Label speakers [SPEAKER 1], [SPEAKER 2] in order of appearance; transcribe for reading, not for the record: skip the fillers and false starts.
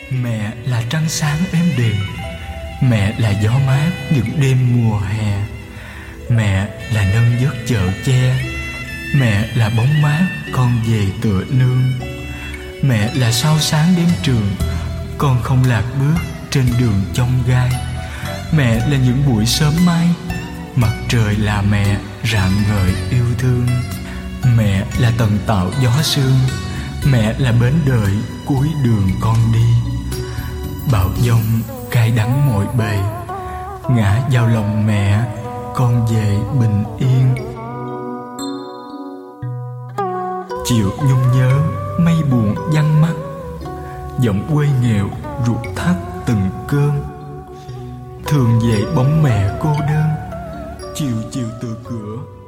[SPEAKER 1] Mẹ là trăng sáng êm đềm, mẹ là gió mát những đêm mùa hè. Mẹ là nâng giấc chợ che, mẹ là bóng mát con về tựa nương. Mẹ là sao sáng đến trường, con không lạc bước trên đường chông gai. Mẹ là những buổi sớm mai, mặt trời là mẹ rạng ngời yêu thương. Mẹ là tầng tạo gió sương, mẹ là bến đợi cuối đường con đi. Bão giông cay đắng mọi bề, ngã vào lòng mẹ con về bình yên. Chiều nhung nhớ mây buồn văng mắt, giọng quê nghèo ruột thắt từng cơn. Thường về bóng mẹ cô đơn, chiều chiều từ cửa